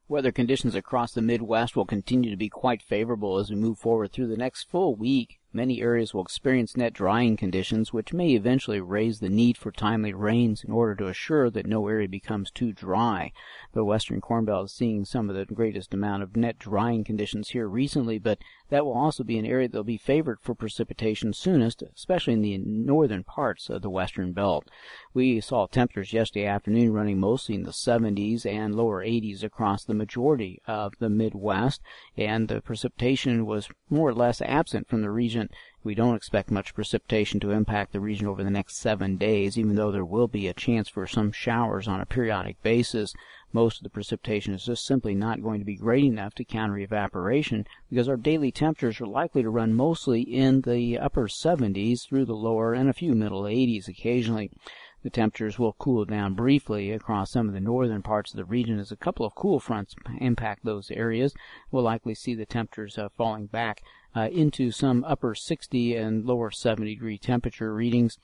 Weather conditions across the Midwest will continue to be quite favorable as we move forward through the next full week. Many areas will experience net drying conditions, which may eventually raise the need for timely rains in order to assure that no area becomes too dry. The western Corn Belt is seeing some of the greatest amount of net drying conditions here recently, but that will also be an area that will be favored for precipitation soonest, especially in the northern parts of the western belt. We saw temperatures yesterday afternoon running mostly in the 70s and lower 80s across the majority of the Midwest, and the precipitation was more or less absent from the region. We don't expect much precipitation to impact the region over the next 7 days, even though there will be a chance for some showers on a periodic basis. Most of the precipitation is just simply not going to be great enough to counter evaporation because our daily temperatures are likely to run mostly in the upper 70s through the lower and a few middle 80s occasionally. The temperatures will cool down briefly across some of the northern parts of the region as a couple of cool fronts impact those areas. We'll likely see the temperatures falling back into some upper 60 and lower 70-degree temperature readings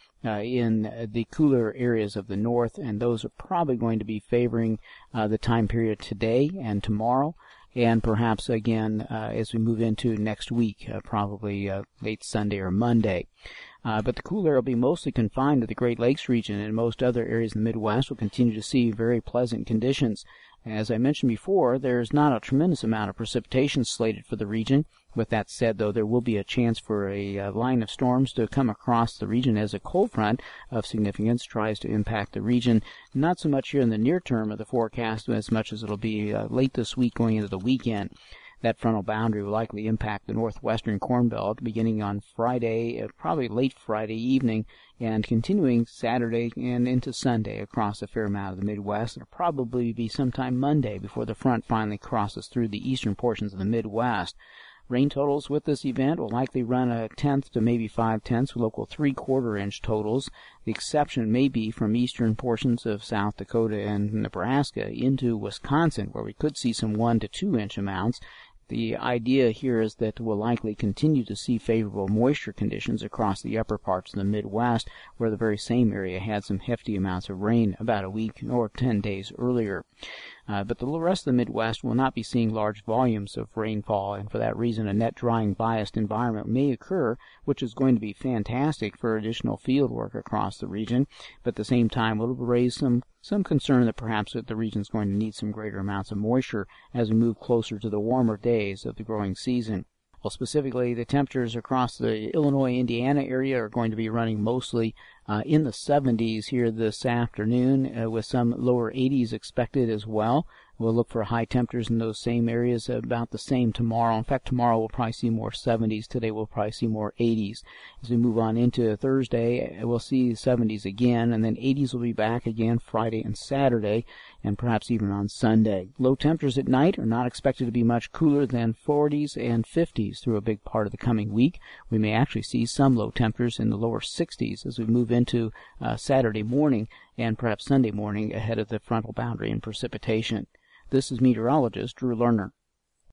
in the cooler areas of the north, and those are probably going to be favoring the time period today and tomorrow, and perhaps again as we move into next week, probably late Sunday or Monday. But the cool air will be mostly confined to the Great Lakes region, and most other areas in the Midwest will continue to see very pleasant conditions. As I mentioned before, there's not a tremendous amount of precipitation slated for the region. With that said, though, there will be a chance for a line of storms to come across the region as a cold front of significance tries to impact the region. Not so much here in the near term of the forecast as much as it'll be late this week going into the weekend. That frontal boundary will likely impact the northwestern Corn Belt beginning on Friday, probably late Friday evening, and continuing Saturday and into Sunday across a fair amount of the Midwest. It'll probably be sometime Monday before the front finally crosses through the eastern portions of the Midwest. Rain totals with this event will likely run a tenth to maybe 5/10 with local 3/4 inch totals. The exception may be from eastern portions of South Dakota and Nebraska into Wisconsin, where we could see some 1 to 2 inch amounts. The idea here is that we'll likely continue to see favorable moisture conditions across the upper parts of the Midwest, where the very same area had some hefty amounts of rain about a week or 10 days earlier. But the rest of the Midwest will not be seeing large volumes of rainfall, and for that reason a net drying biased environment may occur, which is going to be fantastic for additional field work across the region, but at the same time will raise some concern that perhaps the region is going to need some greater amounts of moisture as we move closer to the warmer days of the growing season. Well, specifically, the temperatures across the Illinois-Indiana area are going to be running mostly in the 70s here this afternoon, with some lower 80s expected as well. We'll look for high temperatures in those same areas about the same tomorrow. In fact, tomorrow we'll probably see more 70s. Today we'll probably see more 80s. As we move on into Thursday, we'll see 70s again, and then 80s will be back again Friday and Saturday, and perhaps even on Sunday. Low temperatures at night are not expected to be much cooler than 40s and 50s through a big part of the coming week. We may actually see some low temperatures in the lower 60s as we move into Saturday morning and perhaps Sunday morning ahead of the frontal boundary and precipitation. This is meteorologist Drew Lerner.